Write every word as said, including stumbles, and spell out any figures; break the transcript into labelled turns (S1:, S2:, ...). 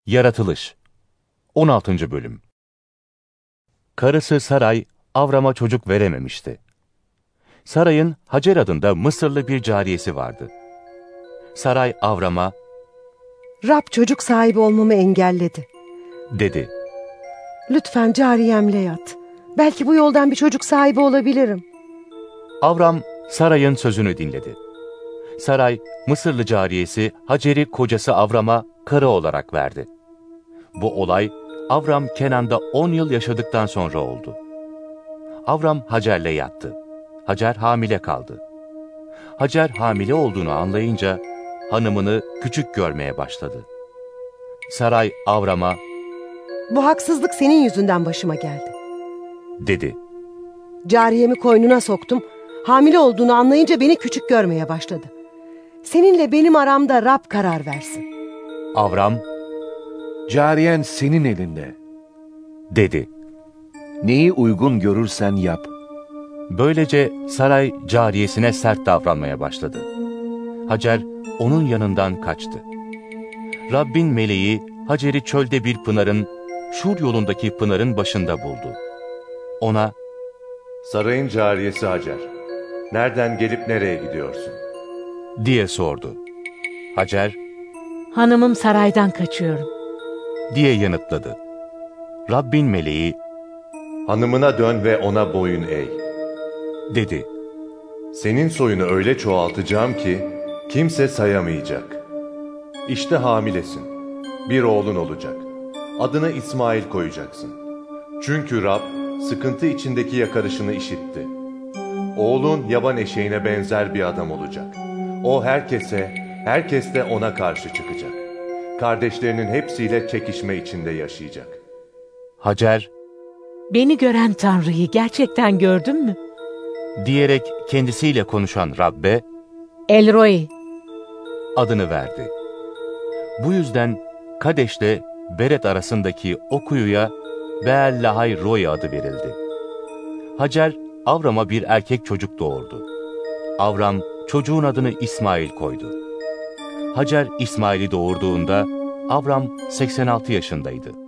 S1: Yaratılış on altıncı. Bölüm. Karısı Saray, Avram'a çocuk verememişti. Saray'ın Hacer adında Mısırlı bir cariyesi vardı. Saray Avram'a,
S2: "Rab çocuk sahibi olmamı engelledi,"
S1: dedi.
S2: "Lütfen cariyemle yat. Belki bu yoldan bir çocuk sahibi olabilirim."
S1: Avram, Saray'ın sözünü dinledi. Saray, Mısırlı cariyesi Hacer'i kocası Avram'a karı olarak verdi. Bu olay, Avram Kenan'da on yıl yaşadıktan sonra oldu. Avram Hacer'le yattı. Hacer hamile kaldı. Hacer hamile olduğunu anlayınca hanımını küçük görmeye başladı. Saray Avram'a,
S2: "Bu haksızlık senin yüzünden başıma geldi,"
S1: dedi.
S2: "Cariyemi koynuna soktum. Hamile olduğunu anlayınca beni küçük görmeye başladı. Seninle benim aramda Rab karar versin."
S1: Avram,
S3: "Cariyen senin elinde.
S1: dedi.
S3: Neyi uygun görürsen yap."
S1: Böylece Saray cariyesine sert davranmaya başladı. Hacer onun yanından kaçtı. Rabbin meleği Hacer'i çölde bir pınarın, Şur yolundaki pınarın başında buldu. Ona,
S4: "Sarayın cariyesi Hacer, nereden gelip nereye gidiyorsun?"
S1: diye sordu. Hacer,
S5: "Hanımım saraydan kaçıyorum,"
S1: diye yanıtladı. Rabbin meleği,
S4: "Hanımına dön ve ona boyun eğ,"
S1: dedi.
S4: "Senin soyunu öyle çoğaltacağım ki kimse sayamayacak. İşte hamilesin. Bir oğlun olacak. Adını İsmail koyacaksın. Çünkü Rab sıkıntı içindeki yakarışını işitti. Oğlun yaban eşeğine benzer bir adam olacak. O herkese, herkes de ona karşı çıkacak. Kardeşlerinin hepsiyle çekişme içinde yaşayacak."
S1: Hacer,
S5: "Beni gören Tanrı'yı gerçekten gördün mü?"
S1: diyerek kendisiyle konuşan Rabbe
S5: El Roi
S1: adını verdi. Bu yüzden Kadeş'le Beret arasındaki o kuyuya Be'el Lahai Roi adı verildi. Hacer, Avram'a bir erkek çocuk doğurdu. Avram, çocuğun adını İsmail koydu. Hacer, İsmail'i doğurduğunda Avram seksen altı yaşındaydı.